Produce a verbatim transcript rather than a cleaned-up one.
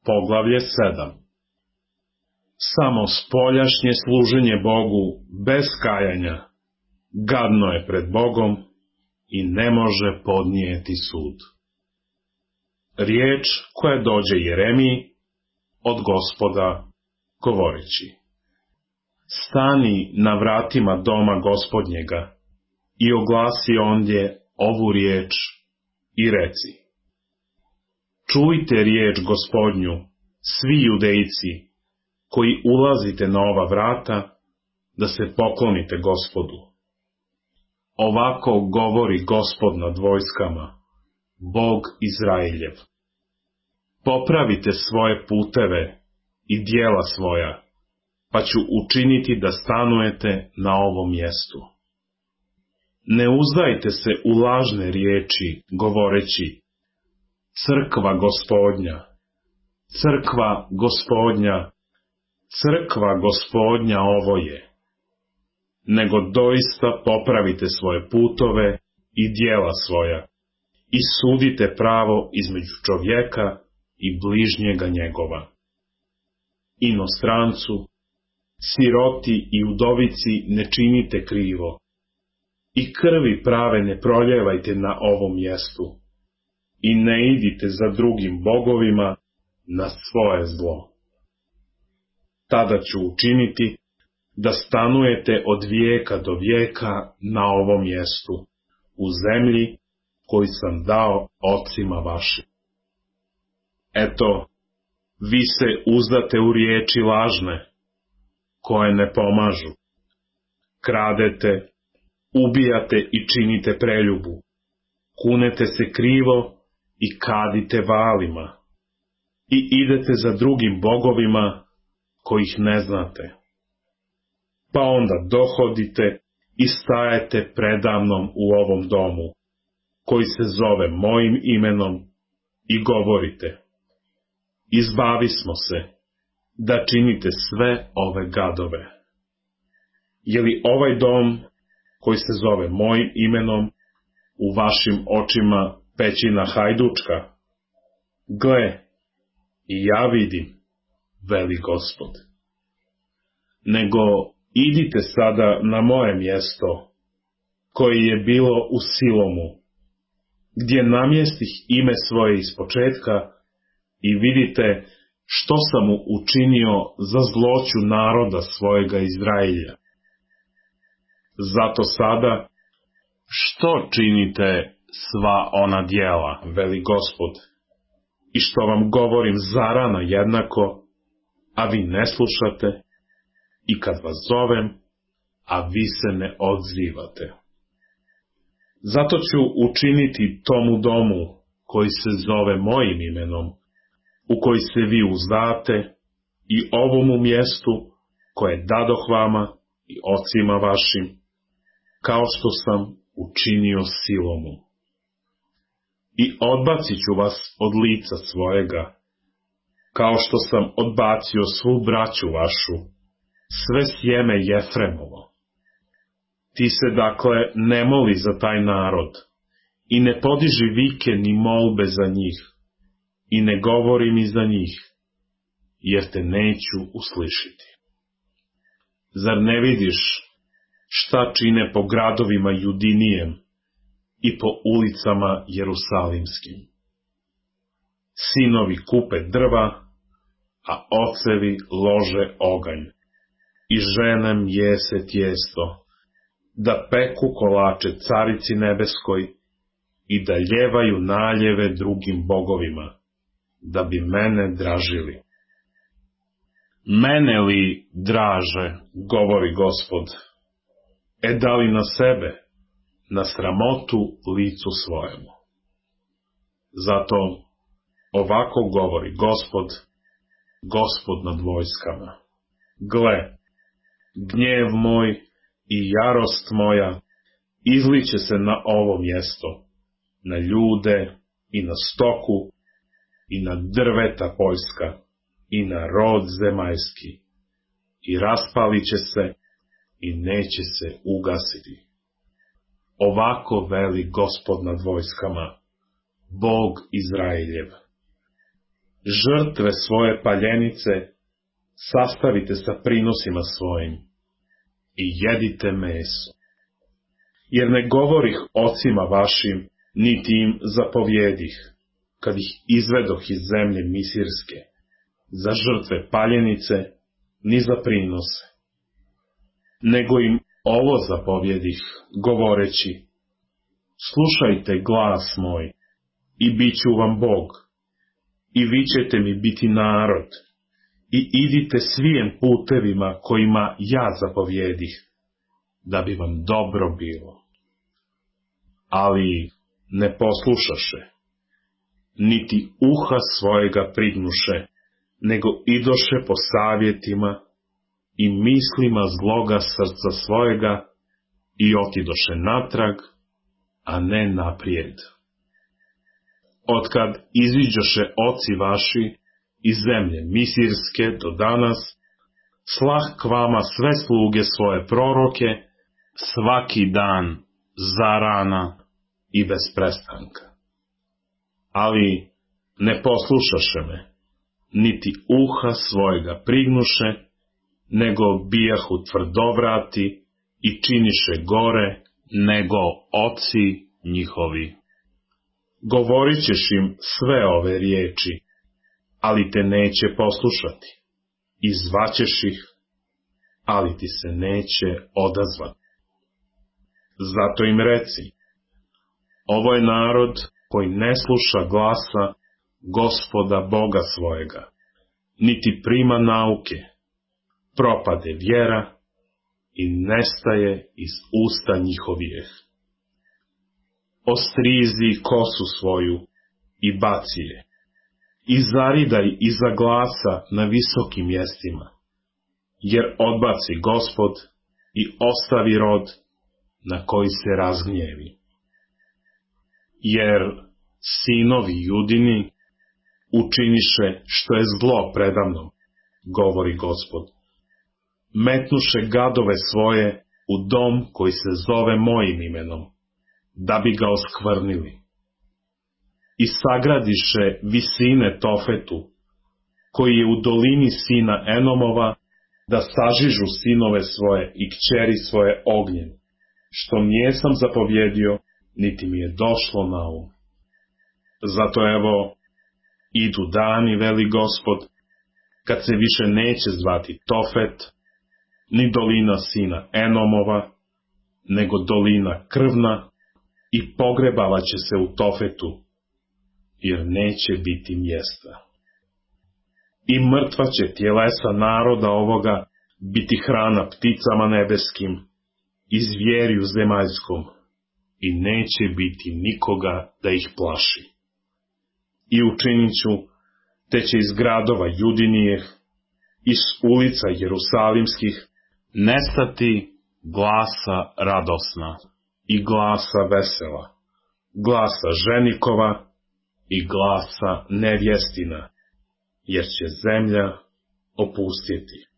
Poglavlje sedam. Samo spoljašnje služenje Bogu bez kajanja gadno je pred Bogom i ne može podnijeti sud. Riječ koja dođe Jeremiji od Gospoda govoreći: Stani na vratima doma Gospodnjega i oglasi ondje ovu riječ i reci: Čujte riječ Gospodnju, svi Judejci, koji ulazite na ova vrata, da se poklonite Gospodu. Ovako govori Gospod nad vojskama, Bog Izraeljev. Popravite svoje puteve i djela svoja, pa ću učiniti da stanujete na ovom mjestu. Ne uzdajte se u lažne riječi, govoreći: Crkva Gospodnja, crkva Gospodnja, crkva Gospodnja ovo je. Nego doista popravite svoje putove i djela svoja i sudite pravo između čovjeka i bližnjega njegova. Inostrancu, siroti i udovici ne činite krivo i krvi prave ne proljevajte na ovom mjestu i ne idite za drugim bogovima na svoje zlo. Tada ću učiniti da stanujete od vijeka do vijeka na ovom mjestu, u zemlji koju sam dao ocima vašim. Eto, vi se uzdate u riječi lažne, koje ne pomažu. Kradete, ubijate i činite preljubu, kunete se krivo i kadite valima, i idete za drugim bogovima kojih ne znate. Pa onda dohodite i stajete predamnom u ovom domu, koji se zove mojim imenom, i govorite: Izbavi smo se, da činite sve ove gadove. Je li ovaj dom, koji se zove mojim imenom, u vašim očima pećina hajdučka? Gle, i ja vidim, veli Gospod. Nego idite sada na moje mjesto, koje je bilo u Silomu, gdje namjestih ime svoje ispočetka, i vidite što sam mu učinio za zloću naroda svojega Izraelja. Zato sada, što činite sva ona djela, veli Gospod, i što vam govorim zarana jednako, a vi ne slušate, i kad vas zovem, a vi se ne odzivate. Zato ću učiniti tomu domu, koji se zove mojim imenom, u koji se vi uzdate, i ovomu mjestu, koje dadoh vama i ocima vašim, kao što sam učinio Silomu. I odbacit ću vas od lica svojega, kao što sam odbacio svu braću vašu, sve sjeme Jefremovo. Ti se dakle ne moli za taj narod, i ne podiži vike ni molbe za njih, i ne govori mi za njih, jer te neću uslišiti. Zar ne vidiš šta čine po gradovima Judinijem i po ulicama Jerusalimskim? Sinovi kupe drva, a ocevi lože oganj, i žene mjese tijesto, da peku kolače carici nebeskoj i da ljevaju naljeve drugim bogovima, da bi mene dražili. Mene li draže, govori Gospod, e da li na sebe, na sramotu licu svojemu. Zato ovako govori Gospod, Gospod nad vojskama: Gle, gnjev moj i jarost moja izliće se na ovo mjesto, na ljude i na stoku i na drveta poljska i na rod zemaljski, i raspalit će se i neće se ugasiti. Ovako veli Gospod nad vojskama, Bog Izraeljev: žrtve svoje paljenice sastavite sa prinosima svojim i jedite meso. Jer ne govorih ocima vašim, niti im zapovjedih, kad ih izvedoh iz zemlje misirske, za žrtve paljenice, ni za prinose. Nego im ovo zapovjedih, govoreći: slušajte glas moj, i bit ću vam Bog, i vi ćete mi biti narod, i idite svijem putevima kojima ja zapovjedih, da bi vam dobro bilo. Ali ne poslušaše, niti uha svojega prignuše, nego idoše po savjetima i mislima zloga srca svojega i otidoše natrag, a ne naprijed. Otkad iziđoše oci vaši iz zemlje misirske do danas, slah k vama sve sluge svoje proroke, svaki dan, zarana i bez prestanka. Ali ne poslušaše me, niti uha svojega prignuše, nego bijahu tvrdovrati i činiše gore nego oci njihovi. Govorit ćeš im sve ove riječi, ali te neće poslušati, i zvaćeš ih, ali ti se neće odazvati. Zato im reci: ovo je narod koji ne sluša glasa Gospoda Boga svojega, niti prima nauke, propade vjera i nestaje iz usta njihovih. Ostrizi kosu svoju i baci je, i zaridaj iza glasa na visokim mjestima, jer odbaci Gospod i ostavi rod na koji se razgnjevi. Jer sinovi Judini učiniše što je zlo predamnom, govori Gospod. Metnuše gadove svoje u dom koji se zove mojim imenom, da bi ga oskvrnili. I sagradiše visine Tofetu, koji je u dolini sina Enomova, da sažižu sinove svoje i kćeri svoje ognjem, što nijesam zapovjedio, niti mi je došlo na um. Zato evo, idu dani, veli Gospod, kad se više neće zvati Tofet, ni dolina sina Enomova, nego dolina krvna, i pogrebavat će se u Tofetu, jer neće biti mjesta. I mrtva će tjelesa naroda ovoga biti hrana pticama nebeskim i zvjeriju zemaljskom, i neće biti nikoga da ih plaši. I učinit ću, te će iz gradova Judinijeh, iz ulica Jerusalimskih, nestati glasa radosna i glasa vesela, glasa ženikova i glasa nevjestina, jer će zemlja opustjeti.